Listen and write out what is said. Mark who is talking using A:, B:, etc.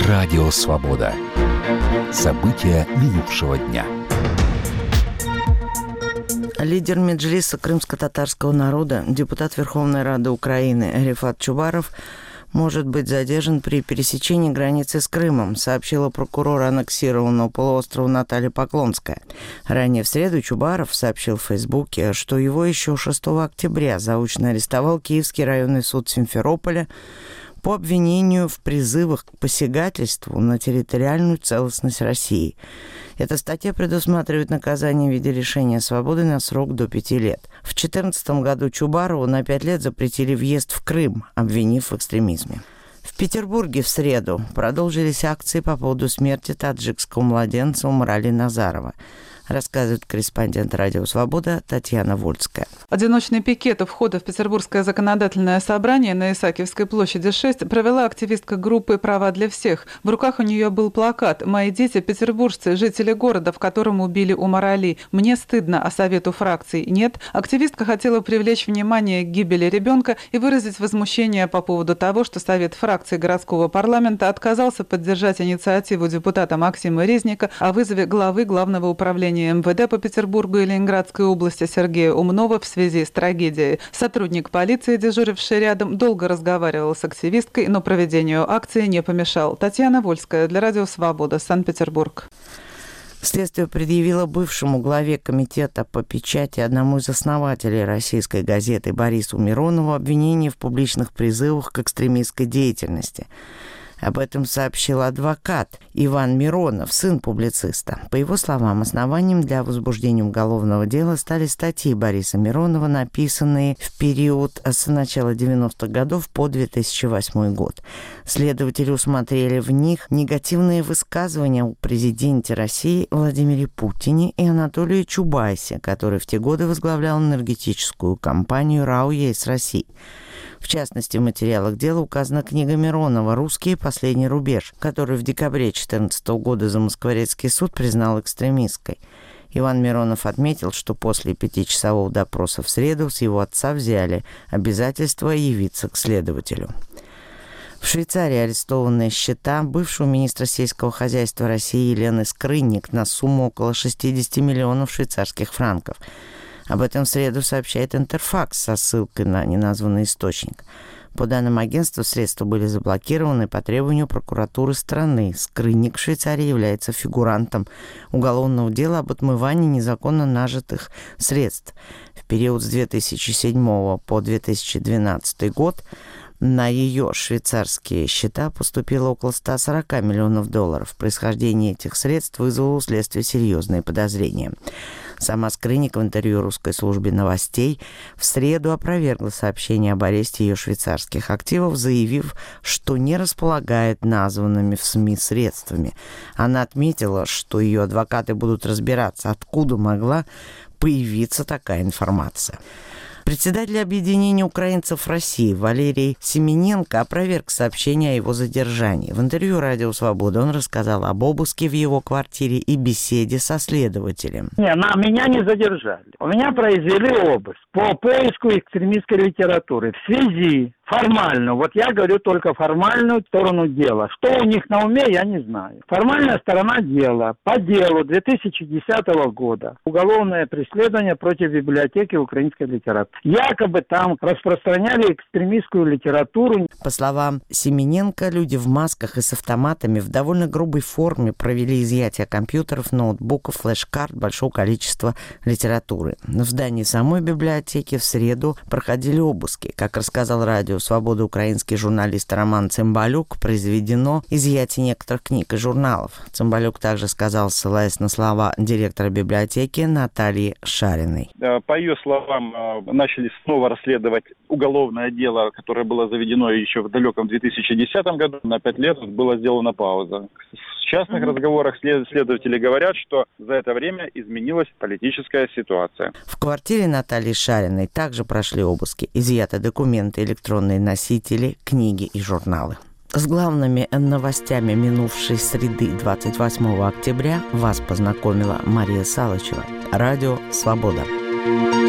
A: Радио «Свобода». События минувшего дня.
B: Лидер Меджлиса крымско-татарского народа, депутат Верховной Рады Украины Рифат Чубаров может быть задержан при пересечении границы с Крымом, сообщила прокурор аннексированного полуострова Наталья Поклонская. Ранее в среду Чубаров сообщил в Фейсбуке, что его еще 6 октября заочно арестовал Киевский районный суд Симферополя по обвинению в призывах к посягательству на территориальную целостность России. Эта статья предусматривает наказание в виде лишения свободы на срок до 5 лет. В 2014 году Чубарову на 5 лет запретили въезд в Крым, обвинив в экстремизме. В Петербурге в среду продолжились акции по поводу смерти таджикского младенца Умрали Назарова, рассказывает корреспондент «Радио Свобода» Татьяна Вольская.
C: Одиночный пикет у входа в Петербургское законодательное собрание на Исаакиевской площади 6 провела активистка группы «Права для всех». В руках у нее был плакат «Мои дети – петербуржцы, жители города, в котором убили Умар-Али. Мне стыдно, а совету фракций нет». Активистка хотела привлечь внимание к гибели ребенка и выразить возмущение по поводу того, что Совет фракций городского парламента отказался поддержать инициативу депутата Максима Резника о вызове главы Главного управления МВД по Петербургу и Ленинградской области Сергея Умнова в связи с трагедией. Сотрудник полиции, дежуривший рядом, долго разговаривал с активисткой, но проведению акции не помешал. Татьяна Вольская для Радио Свобода, Санкт-Петербург.
B: Следствие предъявило бывшему главе комитета по печати, одному из основателей российской газеты Борису Миронову, обвинение в публичных призывах к экстремистской деятельности. Об этом сообщил адвокат Иван Миронов, сын публициста. По его словам, основанием для возбуждения уголовного дела стали статьи Бориса Миронова, написанные в период с начала 90-х годов по 2008 год. Следователи усмотрели в них негативные высказывания о президенте России Владимире Путине и Анатолии Чубайсе, который в те годы возглавлял энергетическую компанию РАО «ЕС России». В частности, в материалах дела указана книга Миронова «Русские. Последний рубеж», которую в декабре 2014 года Замоскворецкий суд признал экстремистской. Иван Миронов отметил, что после 5-часового допроса в среду с его отца взяли обязательство явиться к следователю. В Швейцарии арестованные счета бывшего министра сельского хозяйства России Елены Скрынник на сумму около 60 миллионов швейцарских франков. Об этом в среду сообщает Интерфакс со ссылкой на неназванный источник. По данным агентства, средства были заблокированы по требованию прокуратуры страны. Скрынник в Швейцарии является фигурантом уголовного дела об отмывании незаконно нажитых средств. В период с 2007 по 2012 год на ее швейцарские счета поступило около 140 миллионов долларов. Происхождение этих средств вызвало у следствия серьезные подозрения. Сама Скрынник в интервью русской службе новостей в среду опровергла сообщение об аресте ее швейцарских активов, заявив, что не располагает названными в СМИ средствами. Она отметила, что ее адвокаты будут разбираться, откуда могла появиться такая информация. Председатель объединения украинцев России Валерий Семененко опроверг сообщение о его задержании. В интервью «Радио Свобода» он рассказал об обыске в его квартире и беседе со следователем.
D: Меня не задержали. У меня произвели обыск по поиску экстремистской литературы в связи формально. Вот я говорю только формальную сторону дела. Что у них на уме, я не знаю. Формальная сторона дела. По делу 2010 года. Уголовное преследование против библиотеки украинской литературы. Якобы там распространяли экстремистскую литературу.
B: По словам Семененко, люди в масках и с автоматами в довольно грубой форме провели изъятие компьютеров, ноутбуков, флеш-карт, большого количества литературы. В здании самой библиотеки в среду проходили обыски. Как рассказал Радио Свобода украинский журналист Роман Цымбалюк, произведено изъятие некоторых книг и журналов. Цымбалюк также сказал, ссылаясь на слова директора библиотеки Натальи Шариной.
E: По ее словам, начали снова расследовать уголовное дело, которое было заведено еще в далеком 2010 году. На 5 лет была сделана пауза. В частных разговорах следователи говорят, что за это время изменилась политическая ситуация.
B: В квартире Натальи Шариной также прошли обыски. Изъяты документы, электронные носители, книги и журналы. С главными новостями минувшей среды 28 октября вас познакомила Мария Салычева. Радио «Свобода».